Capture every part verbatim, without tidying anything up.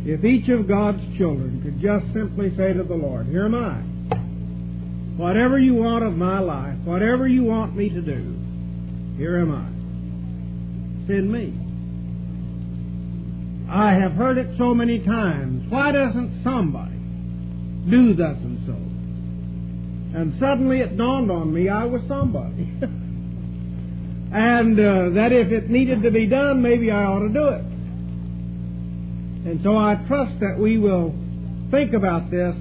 if each of God's children could just simply say to the Lord, here am I. Whatever you want of my life, whatever you want me to do, here am I. Send me. I have heard it so many times. Why doesn't somebody do thus and so? And suddenly it dawned on me I was somebody. and uh, that if it needed to be done, maybe I ought to do it. And so I trust that we will think about this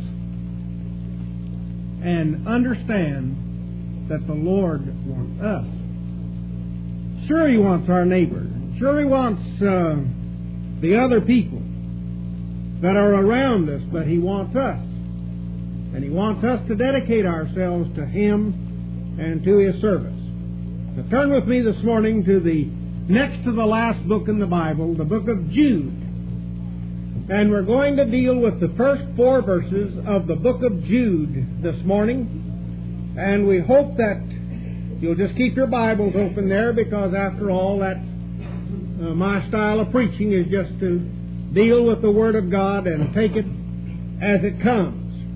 and understand that the Lord wants us. Sure, He wants our neighbor. Sure, He wants uh, the other people that are around us, but He wants us. And He wants us to dedicate ourselves to Him and to His service. So turn with me this morning to the next to the last book in the Bible, the book of Jude. And we're going to deal with the first four verses of the book of Jude this morning. And we hope that you'll just keep your Bibles open there, because after all, that's uh, my style of preaching, is just to deal with the Word of God and take it as it comes.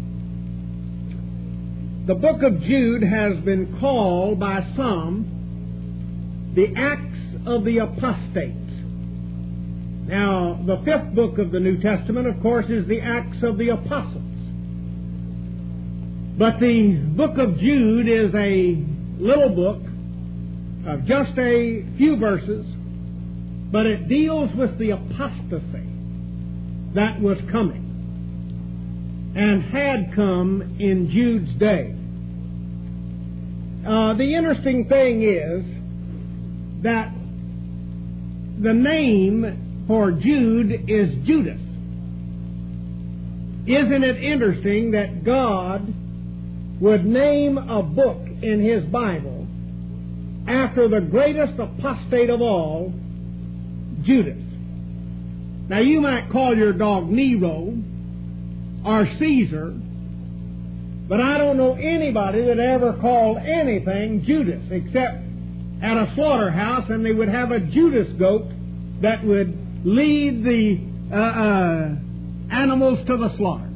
The book of Jude has been called by some the Acts of the Apostates. Now, the fifth book of the New Testament, of course, is the Acts of the Apostles. But the book of Jude is a little book of just a few verses, but it deals with the apostasy that was coming and had come in Jude's day. Uh, the interesting thing is that the name for Jude is Judas. Isn't it interesting that God would name a book in His Bible after the greatest apostate of all, Judas? Now, you might call your dog Nero or Caesar, but I don't know anybody that ever called anything Judas, except at a slaughterhouse, and they would have a Judas goat that would lead the uh, uh, animals to the slaughter.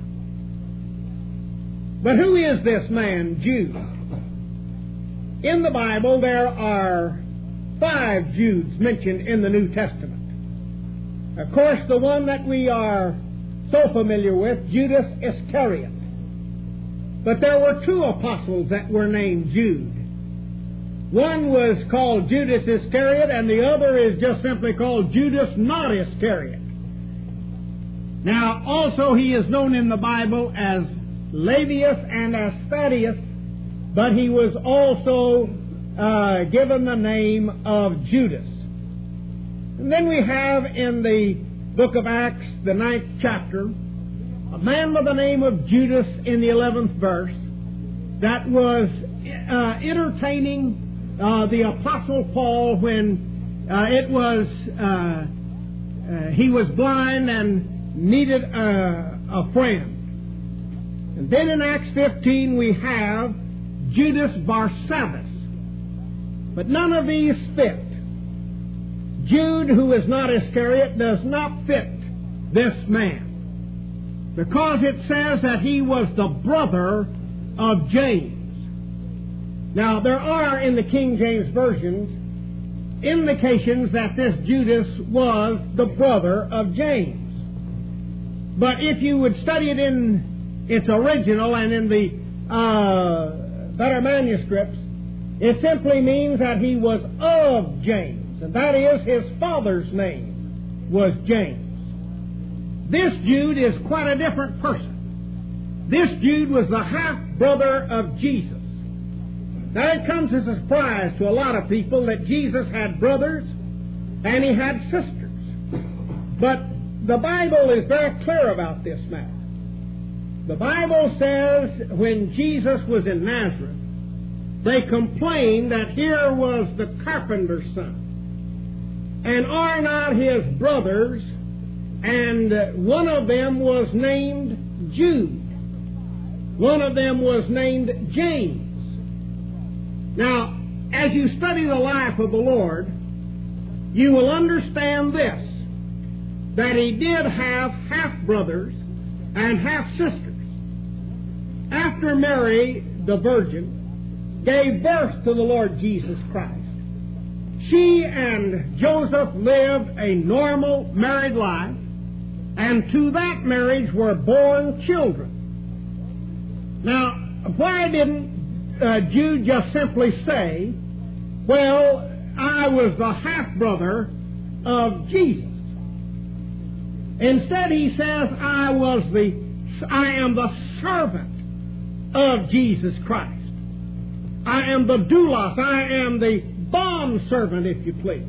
But who is this man, Jude? In the Bible, there are five Judes mentioned in the New Testament. Of course, the one that we are so familiar with, Judas Iscariot. But there were two apostles that were named Jude. One was called Judas Iscariot, and the other is just simply called Judas not Iscariot. Now, also he is known in the Bible as Labius and as Thaddeus, but he was also uh, given the name of Judas. And then we have in the book of Acts, the ninth chapter, a man by the name of Judas in the eleventh verse that was uh, entertaining Uh, the Apostle Paul when uh, it was uh, uh, he was blind and needed a, a friend. And then in Acts fifteen we have Judas Barsabbas. But none of these fit. Jude, who is not Iscariot, does not fit this man, because it says that he was the brother of James. Now, there are in the King James versions indications that this Judas was the brother of James. But if you would study it in its original and in the uh, better manuscripts, it simply means that he was of James, and that is, his father's name was James. This Jude is quite a different person. This Jude was the half-brother of Jesus. Now, it comes as a surprise to a lot of people that Jesus had brothers and He had sisters. But the Bible is very clear about this matter. The Bible says when Jesus was in Nazareth, they complained that here was the carpenter's son. And are not his brothers, and one of them was named Jude. One of them was named James. Now, as you study the life of the Lord, you will understand this, that he did have half-brothers and half-sisters. After Mary, the Virgin, gave birth to the Lord Jesus Christ, she and Joseph lived a normal married life, and to that marriage were born children. Now, why didn't uh, Jude just simply say, well, I was the half-brother of Jesus? Instead, he says, I was the, I am the servant of Jesus Christ. I am the doulos. I am the bond servant, if you please.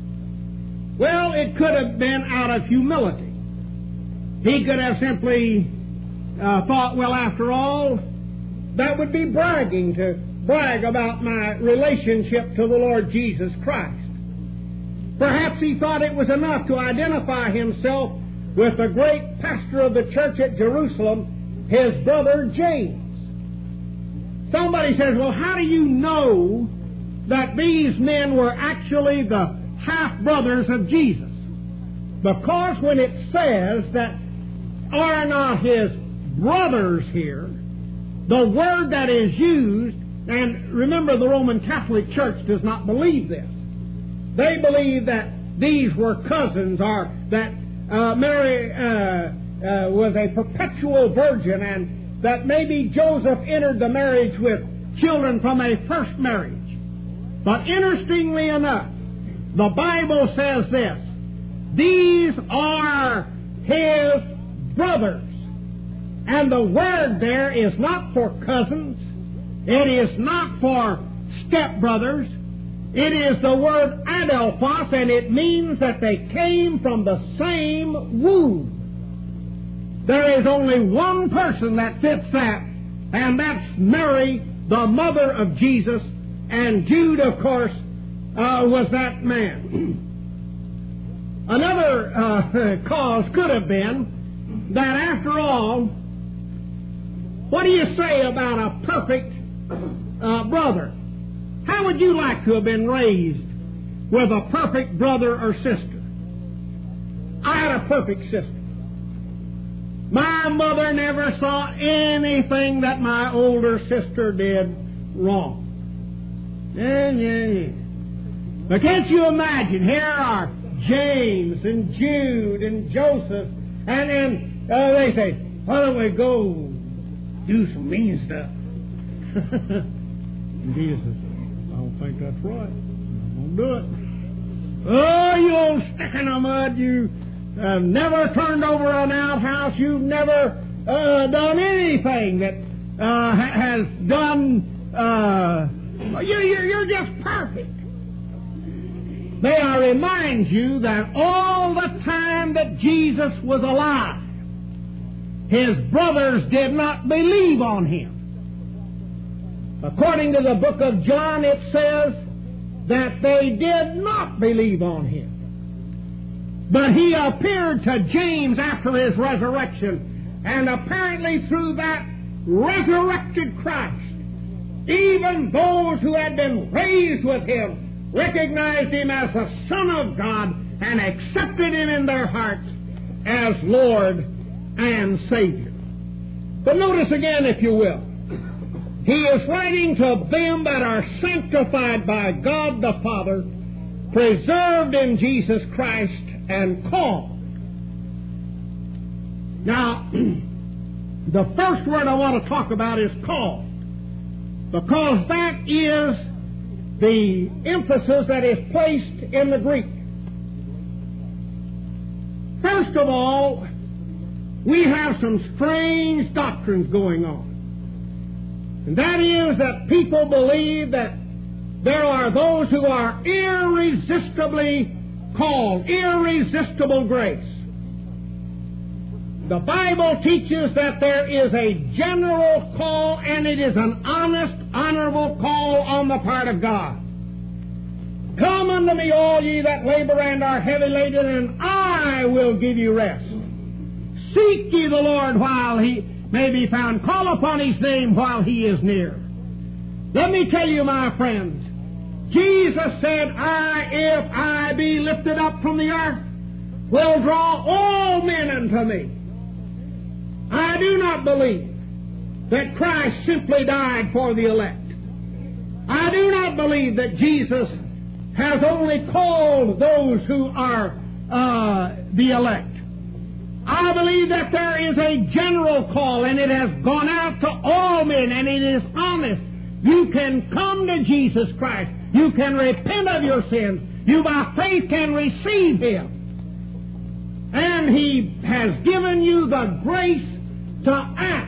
Well, it could have been out of humility. He could have simply uh, thought, well, after all, that would be bragging to brag about my relationship to the Lord Jesus Christ. Perhaps he thought it was enough to identify himself with the great pastor of the church at Jerusalem, his brother James. Somebody says, well, how do you know that these men were actually the half-brothers of Jesus? Because when it says that are not his brothers here, the word that is used, and remember the Roman Catholic Church does not believe this. They believe that these were cousins, or that uh, Mary uh, uh, was a perpetual virgin, and that maybe Joseph entered the marriage with children from a first marriage. But interestingly enough, the Bible says this: these are his brothers. And the word there is not for cousins. It is not for stepbrothers. It is the word adelphos, and it means that they came from the same womb. There is only one person that fits that, and that's Mary, the mother of Jesus, and Jude, of course, uh, was that man. Another uh, cause could have been that, after all, what do you say about a perfect uh, brother? How would you like to have been raised with a perfect brother or sister? I had a perfect sister. My mother never saw anything that my older sister did wrong. Yeah, yeah, yeah. But can't you imagine? Here are James and Jude and Joseph, and then uh, they say, why don't we go do some mean stuff? And Jesus says, I don't think that's right. I'm going to do it. Oh, you old stick in the mud. You have never turned over an outhouse. You've never uh, done anything that uh, ha- has done... Uh, you're, you're, you're just perfect. May I remind you that all the time that Jesus was alive, his brothers did not believe on him. According to the book of John, it says that they did not believe on him. But he appeared to James after his resurrection, and apparently through that resurrected Christ, even those who had been raised with him recognized him as the Son of God and accepted him in their hearts as Lord and Savior. But notice again, if you will, he is writing to them that are sanctified by God the Father, preserved in Jesus Christ, and called. Now, the first word I want to talk about is called, because that is the emphasis that is placed in the Greek. First of all, we have some strange doctrines going on. And that is that people believe that there are those who are irresistibly called, irresistible grace. The Bible teaches that there is a general call, and it is an honest, honorable call on the part of God. Come unto me, all ye that labor and are heavy laden, and I will give you rest. Seek ye the Lord while he may be found. Call upon his name while he is near. Let me tell you, my friends, Jesus said, I, if I be lifted up from the earth, will draw all men unto me. I do not believe that Christ simply died for the elect. I do not believe that Jesus has only called those who are uh, the elect. I believe that there is a general call, and it has gone out to all men, and it is honest. You can come to Jesus Christ. You can repent of your sins. You by faith can receive Him. And He has given you the grace to act.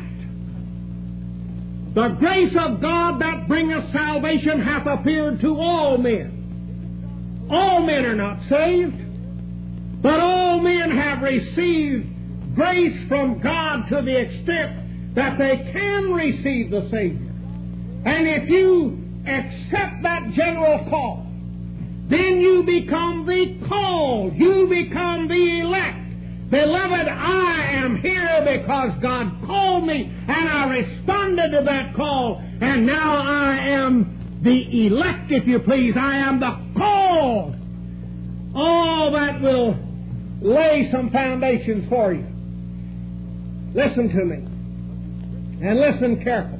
The grace of God that bringeth salvation hath appeared to all men. All men are not saved, but all men have received grace from God to the extent that they can receive the Savior. And if you accept that general call, then you become the called. You become the elect. Beloved, I am here because God called me, and I responded to that call, and now I am the elect, if you please. I am the called. All that will lay some foundations for you. Listen to me, and listen carefully.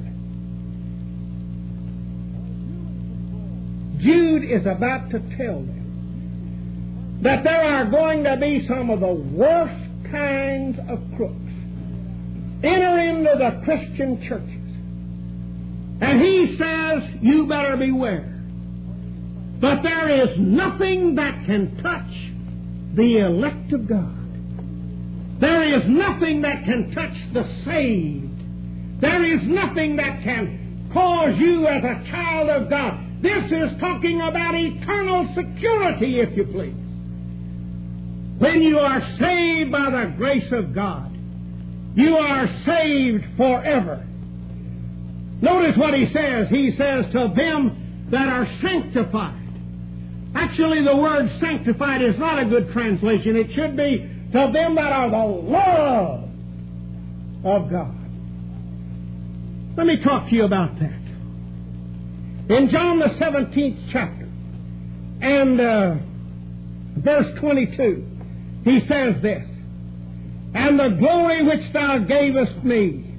Jude is about to tell them that there are going to be some of the worst kinds of crooks enter into the Christian churches. And he says, you better beware. But there is nothing that can touch the elect of God. There is nothing that can touch the saved. There is nothing that can cause you as a child of God. This is talking about eternal security, if you please. When you are saved by the grace of God, you are saved forever. Notice what he says. He says, to them that are sanctified. Actually, the word sanctified is not a good translation. It should be to them that are the love of God. Let me talk to you about that. In John the seventeenth chapter and uh, verse twenty-two, he says this, and the glory which thou gavest me,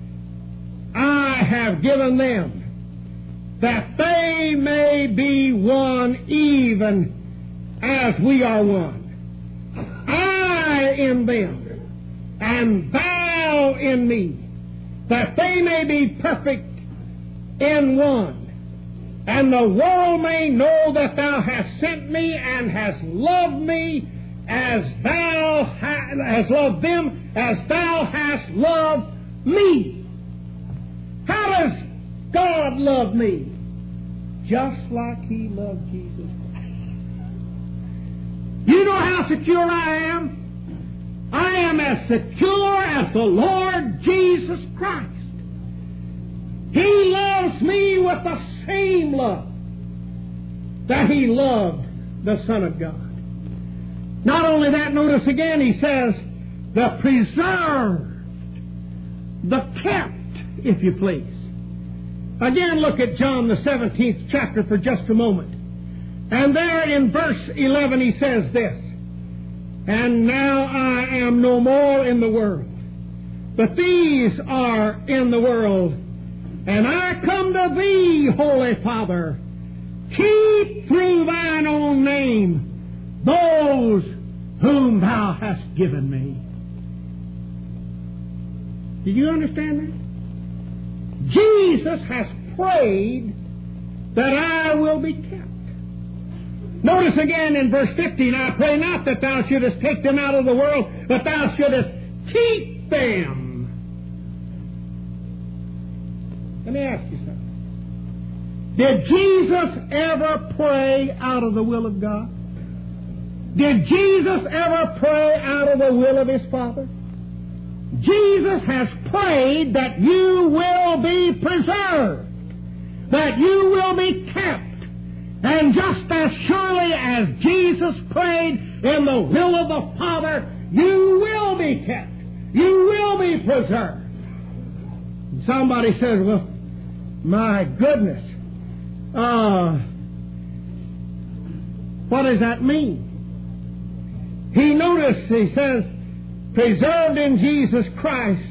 I have given them, that they may be one even as we are one. I in them, and thou in me, that they may be perfect in one. And the world may know that thou hast sent me and hast loved me as thou ha- hast loved them as thou hast loved me. How does God love me? Just like He loved Jesus Christ. You know how secure I am? I am as secure as the Lord Jesus Christ. He loves me with the same love that He loved the Son of God. Not only that, notice again, he says, the preserved, the kept, if you please. Again, look at John the seventeenth chapter for just a moment. And there in verse eleven he says this, and now I am no more in the world, but these are in the world, and I come to thee, Holy Father. Keep through thine own name those whom thou hast given me. Did you understand that? Jesus has prayed that I will be kept. Notice again in verse fifteen, I pray not that thou shouldest take them out of the world, but thou shouldest keep them. Let me ask you something. Did Jesus ever pray out of the will of God? Did Jesus ever pray out of the will of His Father? Jesus has prayed that you will be preserved, that you will be kept. And just as surely as Jesus prayed in the will of the Father, you will be kept. You will be preserved. And somebody says, well, my goodness, uh, what does that mean? He noticed, he says, preserved in Jesus Christ,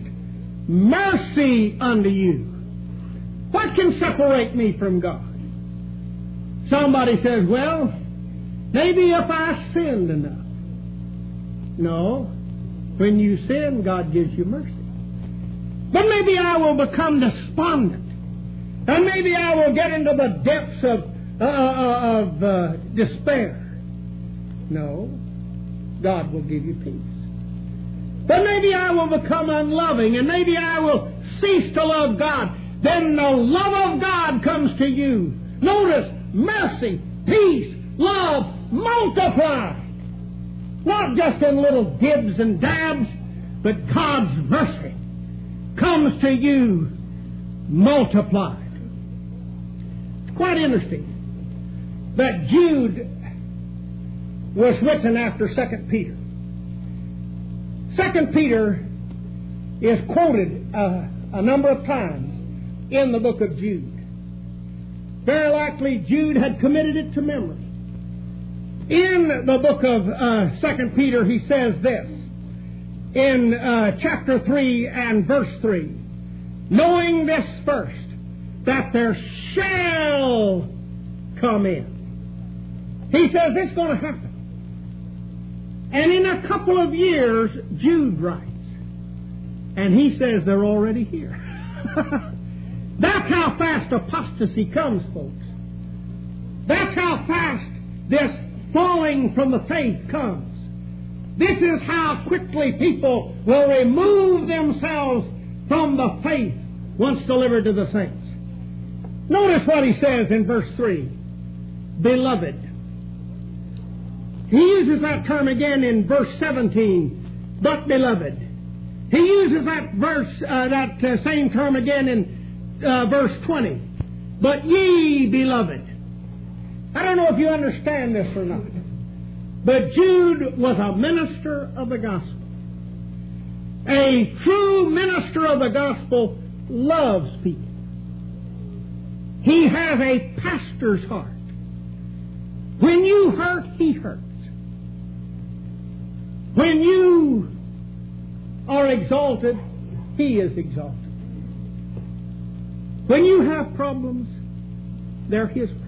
mercy unto you. What can separate me from God? Somebody says, well, maybe if I sinned enough. No. When you sin, God gives you mercy. But maybe I will become despondent. And maybe I will get into the depths of, uh, uh, of uh, despair. No. God will give you peace. But maybe I will become unloving, and maybe I will cease to love God. Then the love of God comes to you. Notice, mercy, peace, love, multiplied. Not just in little dibs and dabs, but God's mercy comes to you multiplied. It's quite interesting that Jude was written after Second Peter. Second Peter is quoted uh, a number of times in the book of Jude. Very likely Jude had committed it to memory. In the book of uh, Second Peter, he says this, in uh, chapter three and verse three, knowing this first, that there shall come in. He says it's going to happen. And in a couple of years, Jude writes, and he says they're already here. That's how fast apostasy comes, folks. That's how fast this falling from the faith comes. This is how quickly people will remove themselves from the faith once delivered to the saints. Notice what he says in verse three. Beloved. He uses that term again in verse seventeen. But beloved. He uses that verse, uh, that uh, same term again in uh, verse twenty. But ye, beloved. I don't know if you understand this or not. But Jude was a minister of the gospel. A true minister of the gospel loves people. He has a pastor's heart. When you hurt, he hurts. When you are exalted, he is exalted. When you have problems, they're his problems.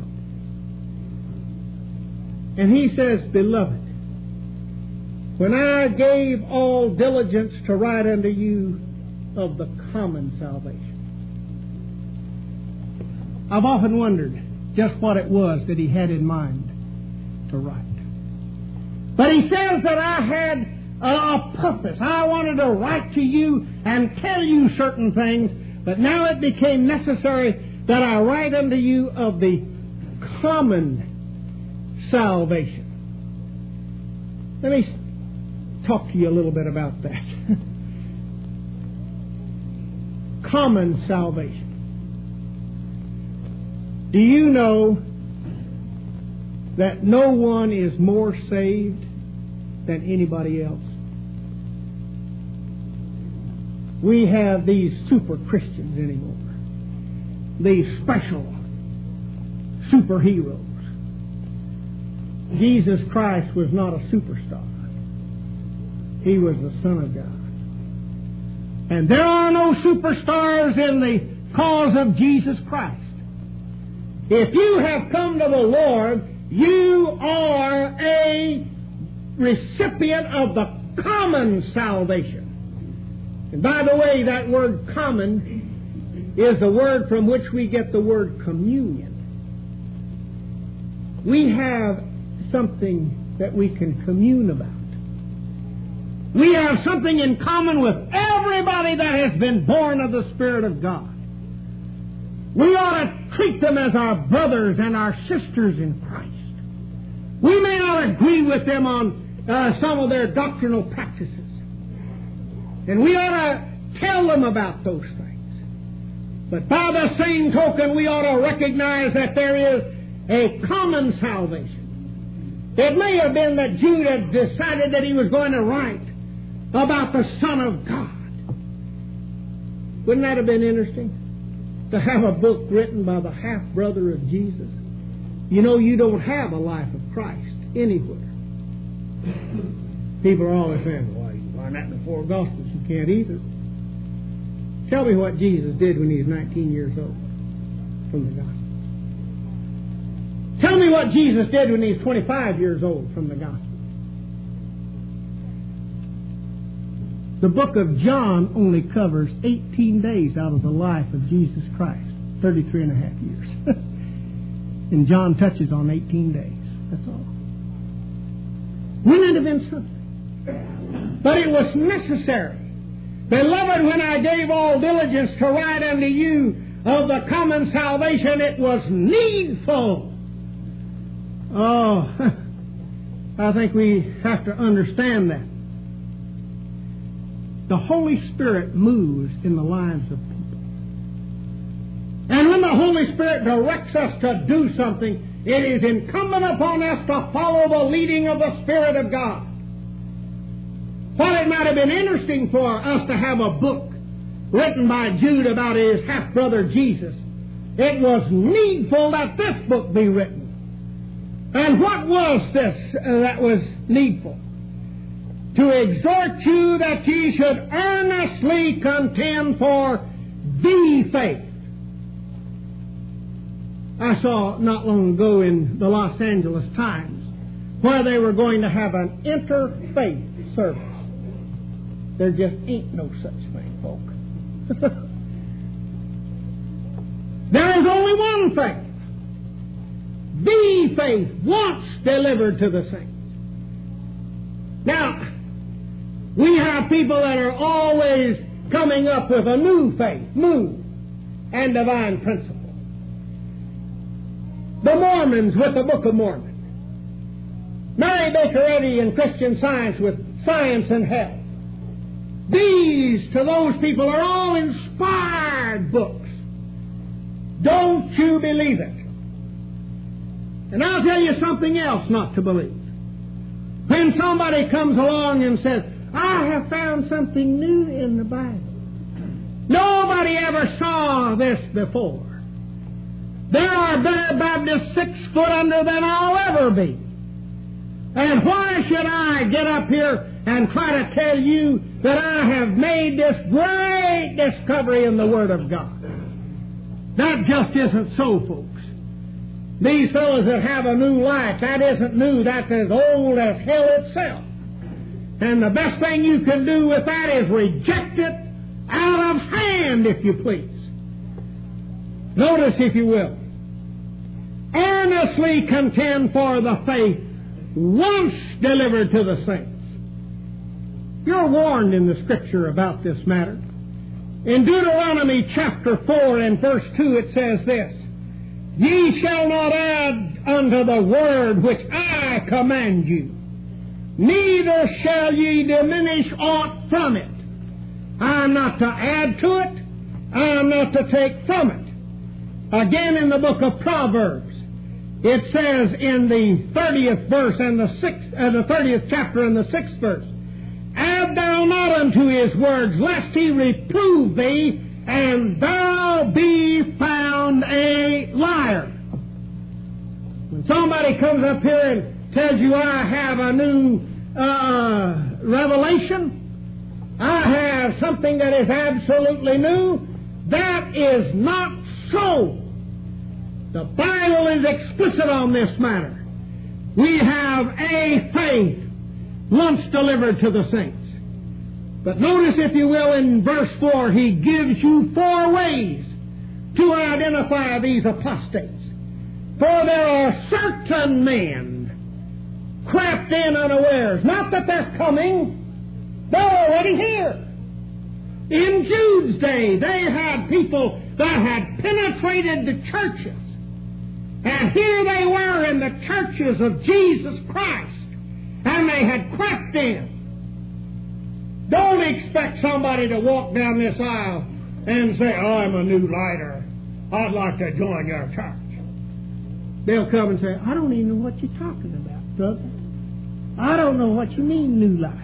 And he says, beloved, when I gave all diligence to write unto you of the common salvation. I've often wondered just what it was that he had in mind to write. But he says that I had a, a purpose. I wanted to write to you and tell you certain things, but now it became necessary that I write unto you of the common salvation. Let me talk to you a little bit about that. Common salvation. Do you know that no one is more saved than anybody else? We have these super Christians anymore. These special superheroes. Jesus Christ was not a superstar. He was the Son of God. And there are no superstars in the cause of Jesus Christ. If you have come to the Lord, you are a recipient of the common salvation. And by the way, that word common is the word from which we get the word communion. We have something that we can commune about. We have something in common with everybody that has been born of the Spirit of God. We ought to treat them as our brothers and our sisters in Christ. We may not agree with them on uh, some of their doctrinal practices. And we ought to tell them about those things. But by the same token, we ought to recognize that there is a common salvation. It may have been that Jude had decided that he was going to write about the Son of God. Wouldn't that have been interesting? To have a book written by the half-brother of Jesus. You know, you don't have a life of Christ anywhere. People are always saying, well, you learn that in the four Gospels. You can't either. Tell me what Jesus did when he was nineteen years old from the Gospel. Tell me what Jesus did when he was twenty-five years old from the Gospel. The book of John only covers eighteen days out of the life of Jesus Christ, thirty-three and a half years. And John touches on eighteen days. That's all. Wouldn't it have been something? But it was necessary. Beloved, when I gave all diligence to write unto you of the common salvation, it was needful. Oh, I think we have to understand that. The Holy Spirit moves in the lives of people. And when the Holy Spirit directs us to do something, it is incumbent upon us to follow the leading of the Spirit of God. While it might have been interesting for us to have a book written by Jude about his half-brother Jesus, it was needful that this book be written. And what was this uh, that was needful? To exhort you that ye should earnestly contend for the faith. I saw not long ago in the Los Angeles Times where they were going to have an interfaith service. There just ain't no such thing, folk. There is only one faith. The faith once delivered to the saints. Now, we have people that are always coming up with a new faith, new and divine principle. The Mormons with the Book of Mormon. Mary Baker Eddy and Christian Science with Science and Hell. These, to those people, are all inspired books. Don't you believe it? And I'll tell you something else not to believe. When somebody comes along and says, I have found something new in the Bible. Nobody ever saw this before. There are better Baptists six foot under than I'll ever be. And why should I get up here and try to tell you that I have made this great discovery in the Word of God? That just isn't so, folks. These fellows that have a new life, that isn't new. That's as old as hell itself. And the best thing you can do with that is reject it out of hand, if you please. Notice, if you will, earnestly contend for the faith once delivered to the saints. You're warned in the Scripture about this matter. In Deuteronomy chapter four and verse two it says this, Ye shall not add unto the word which I command you, neither shall ye diminish aught from it. I am not to add to it, I am not to take from it. Again in the book of Proverbs, it says in the thirtieth verse and the sixth, uh, the thirtieth chapter and the sixth verse, Add thou not unto his words, lest he reprove thee, and thou be found a liar. When somebody comes up here and tells you, I have a new uh, revelation, I have something that is absolutely new, that is not so. The Bible is explicit on this matter. We have a faith once delivered to the saints. But notice, if you will, in verse four, he gives you four ways to identify these apostates. For there are certain men crept in unawares. Not that they're coming, they're already here. In Jude's day, they had people that had penetrated the churches. And here they were in the churches of Jesus Christ. And they had crept in. Don't expect somebody to walk down this aisle and say, oh, I'm a new lighter. I'd like to join your church. They'll come and say, I don't even know what you're talking about, brother. I don't know what you mean, new light.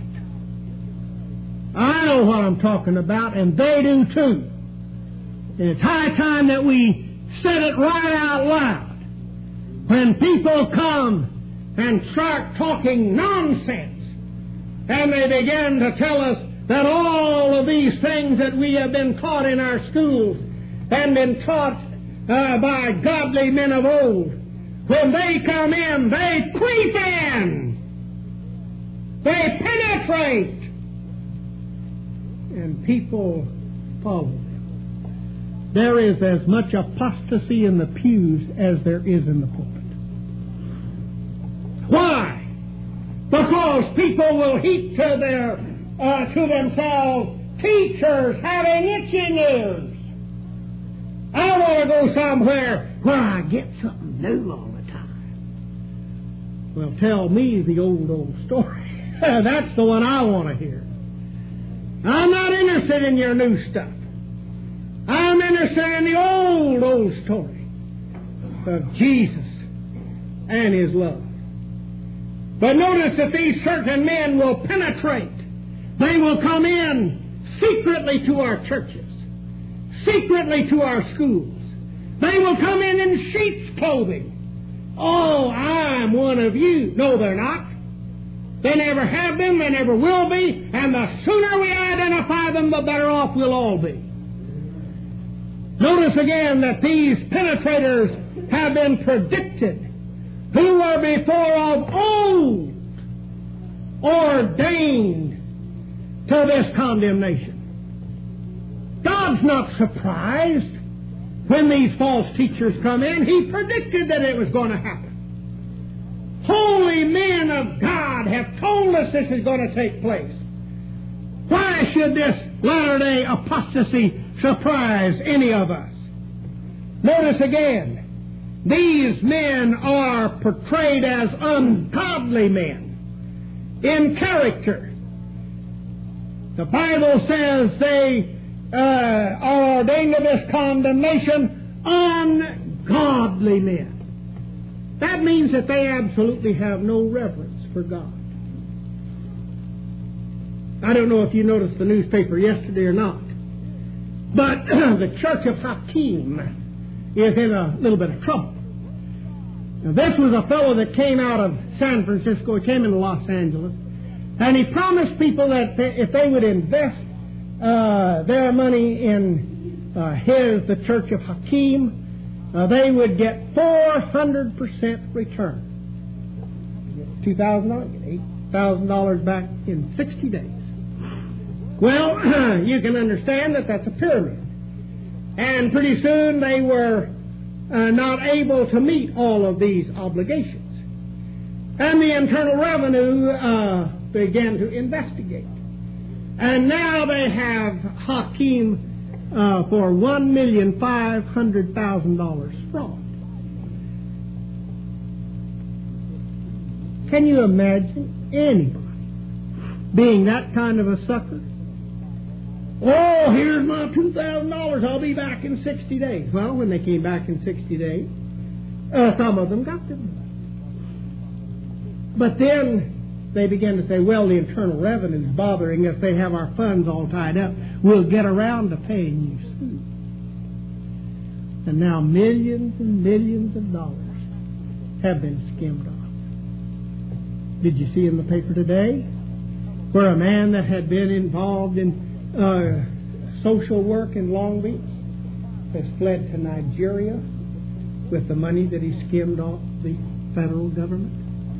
I know what I'm talking about, and they do too. And it's high time that we said it right out loud. When people come and start talking nonsense And they began to tell us that all of these things that we have been taught in our schools and been taught uh, by godly men of old, when they come in, they creep in. They penetrate. And people follow them. There is as much apostasy in the pews as there is in the pulpit. Why? Because people will heap to their uh, to themselves teachers having itching ears. I want to go somewhere where I get something new all the time. Well, tell me the old, old story. That's the one I want to hear. I'm not interested in your new stuff. I'm interested in the old, old story of Jesus and His love. But notice that these certain men will penetrate. They will come in secretly to our churches, secretly to our schools. They will come in in sheep's clothing. Oh, I'm one of you. No, they're not. They never have been, they never will be, and the sooner we identify them, the better off we'll all be. Notice again that these penetrators have been predicted, who were before of old ordained to this condemnation. God's not surprised when these false teachers come in. He predicted that it was going to happen. Holy men of God have told us this is going to take place. Why should this latter-day apostasy surprise any of us? Notice again, these men are portrayed as ungodly men in character. The Bible says they uh, are ordained to this condemnation, ungodly men. That means that they absolutely have no reverence for God. I don't know if you noticed the newspaper yesterday or not, but the Church of Hakeem is in a little bit of trouble. Now, this was a fellow that came out of San Francisco. He came into Los Angeles, and he promised people that they, if they would invest uh, their money in uh, his, the Church of Hakeem, Uh, they would get four hundred percent return. two thousand dollars, get eight thousand dollars back in sixty days. Well, you can understand that that's a pyramid. And pretty soon they were uh, not able to meet all of these obligations. And the Internal Revenue uh, began to investigate. And now they have Hakeem Uh, for one million five hundred thousand dollars fraud. Can you imagine anybody being that kind of a sucker? Oh, here's my two thousand dollars. I'll be back in sixty days. Well, when they came back in sixty days, uh, some of them got them. But then they began to say, well, the Internal Revenue is bothering us. They have our funds all tied up. We'll get around to paying you soon. And now millions and millions of dollars have been skimmed off. Did you see in the paper today where a man that had been involved in uh, social work in Long Beach has fled to Nigeria with the money that he skimmed off the federal government?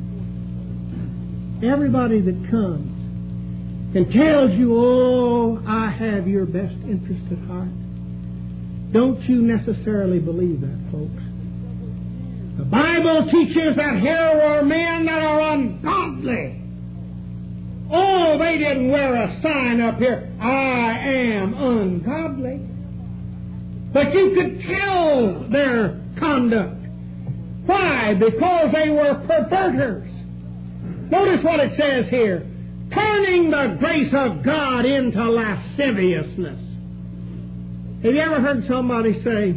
Everybody that comes and tells you, oh, I have your best interest at heart, don't you necessarily believe that, folks. The Bible teaches that here were men that are ungodly. Oh, they didn't wear a sign up here, I am ungodly. But you could tell their conduct. Why? Because they were perverters. Notice what it says here. Turning the grace of God into lasciviousness. Have you ever heard somebody say,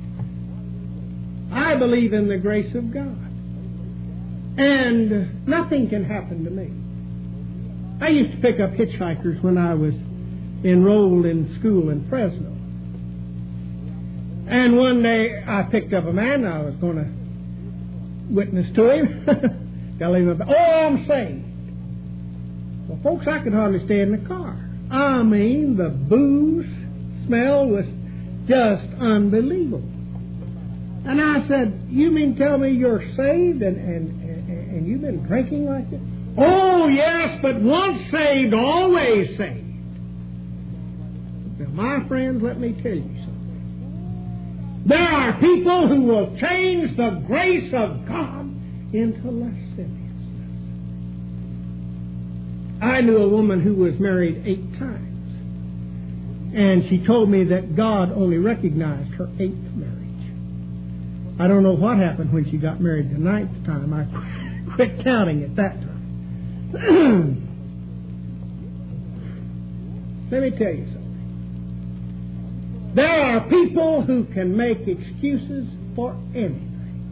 I believe in the grace of God, and nothing can happen to me? I used to pick up hitchhikers when I was enrolled in school in Fresno. And one day I picked up a man. I was going to witness to him. Tell him about, oh, I'm saved. Well, folks, I could hardly stay in the car. I mean, the booze smell was just unbelievable. And I said, you mean tell me you're saved and, and, and, and you've been drinking like this? Oh, yes, but once saved, always saved. Now, my friends, let me tell you something. There are people who will change the grace of God into lasciviousness. I knew a woman who was married eight times. And she told me that God only recognized her eighth marriage. I don't know what happened when she got married the ninth time. I quit counting at that time. Let me tell you something. There are people who can make excuses for anything.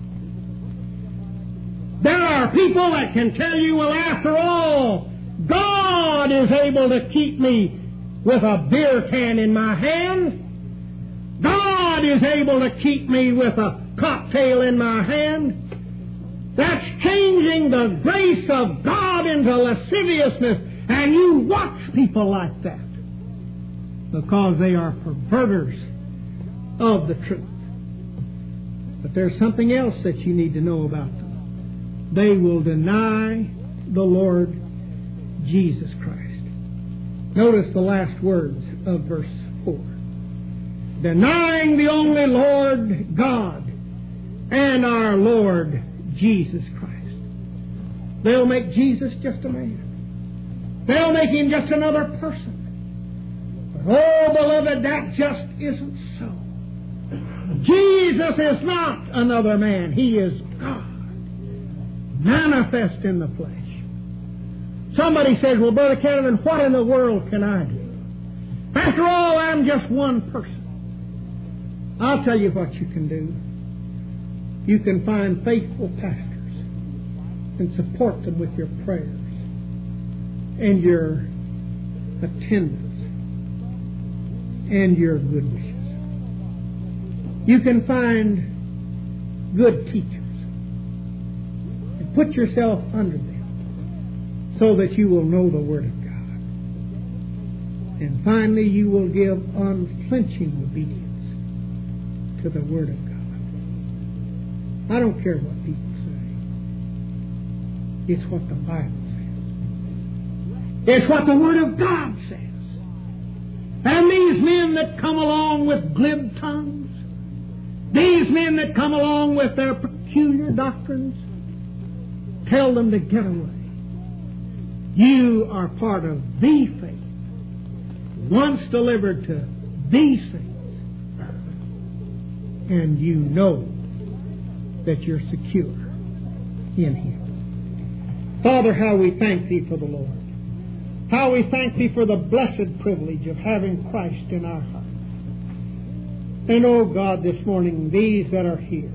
There are people that can tell you, well, after all, God is able to keep me with a beer can in my hand. God is able to keep me with a cocktail in my hand. That's changing the grace of God into lasciviousness. And you watch people like that because they are perverters of the truth. But there's something else that you need to know about them. They will deny the Lord Jesus Christ. Notice the last words of verse four. Denying the only Lord God and our Lord Jesus Christ. They'll make Jesus just a man. They'll make Him just another person. But, oh, beloved, that just isn't so. Jesus is not another man. He is God, manifest in the flesh. Somebody says, well, Brother Cattleman, what in the world can I do? After all, I'm just one person. I'll tell you what you can do. You can find faithful pastors and support them with your prayers and your attendance and your good wishes. You can find good teachers and put yourself under them, so that you will know the Word of God. And finally, you will give unflinching obedience to the Word of God. I don't care what people say. It's what the Bible says. It's what the Word of God says. And these men that come along with glib tongues, these men that come along with their peculiar doctrines, tell them to get away. You are part of the faith, once delivered to the saints, and you know that you're secure in Him. Father, how we thank Thee for the Lord. How we thank Thee for the blessed privilege of having Christ in our hearts. And, oh God, this morning, these that are here,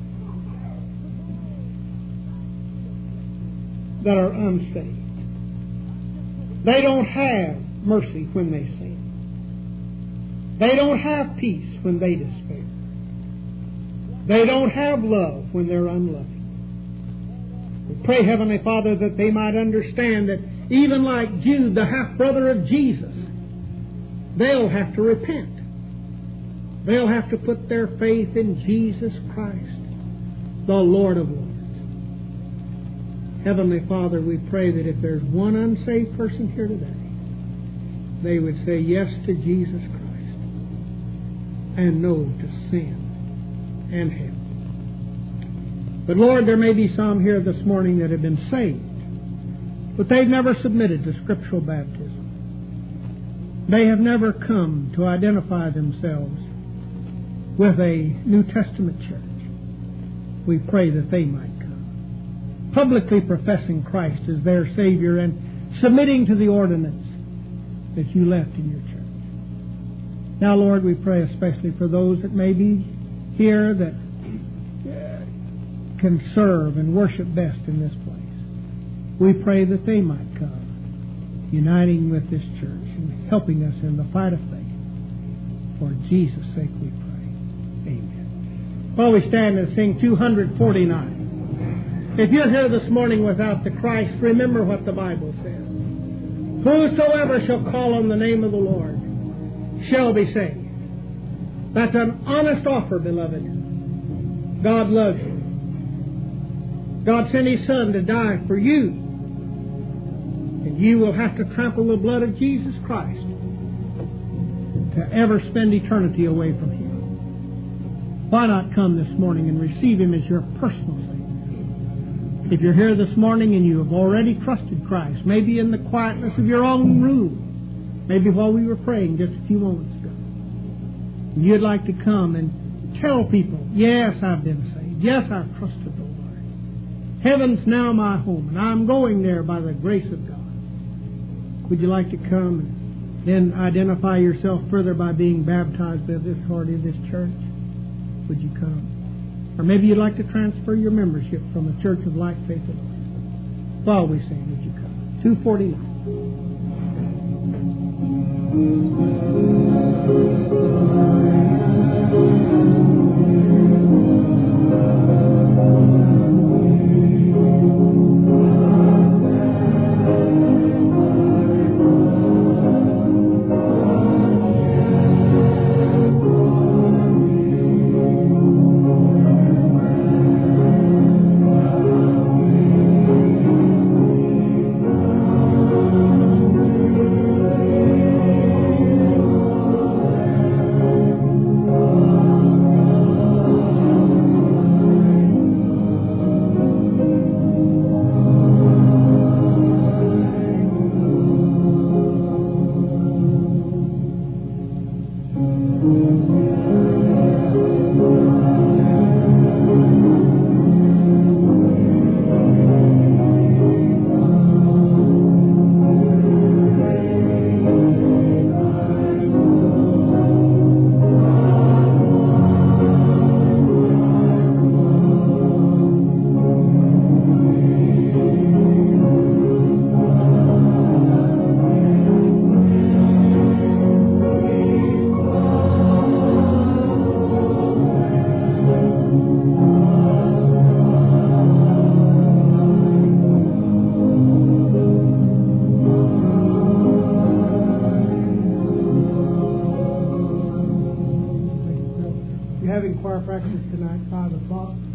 that are unsaved, they don't have mercy when they sin. They don't have peace when they despair. They don't have love when they're unloving. We pray, Heavenly Father, that they might understand that even like Jude, the half-brother of Jesus, they'll have to repent. They'll have to put their faith in Jesus Christ, the Lord of Lords. Heavenly Father, we pray that if there's one unsaved person here today, they would say yes to Jesus Christ and no to sin and hell. But Lord, there may be some here this morning that have been saved, but they've never submitted to scriptural baptism. They have never come to identify themselves with a New Testament church. We pray that they might come, publicly professing Christ as their Savior and submitting to the ordinance that you left in your church. Now, Lord, we pray especially for those that may be here that can serve and worship best in this place. We pray that they might come, uniting with this church and helping us in the fight of faith. For Jesus' sake we pray. Amen. While we stand and sing two forty-nine. If you're here this morning without the Christ, remember what the Bible says. Whosoever shall call on the name of the Lord shall be saved. That's an honest offer, beloved. God loves you. God sent His Son to die for you. And you will have to trample the blood of Jesus Christ to ever spend eternity away from Him. Why not come this morning and receive Him as your personal Savior? If you're here this morning and you have already trusted Christ, maybe in the quietness of your own room, maybe while we were praying just a few moments ago, and you'd like to come and tell people, yes, I've been saved. Yes, I've trusted the Lord. Heaven's now my home, and I'm going there by the grace of God. Would you like to come and then identify yourself further by being baptized by the authority of this church? Would you come? Or maybe you'd like to transfer your membership from the Church of Life, Faith, and Love. While we sing, would you come? two forty-nine. Choir practice tonight, five o'clock.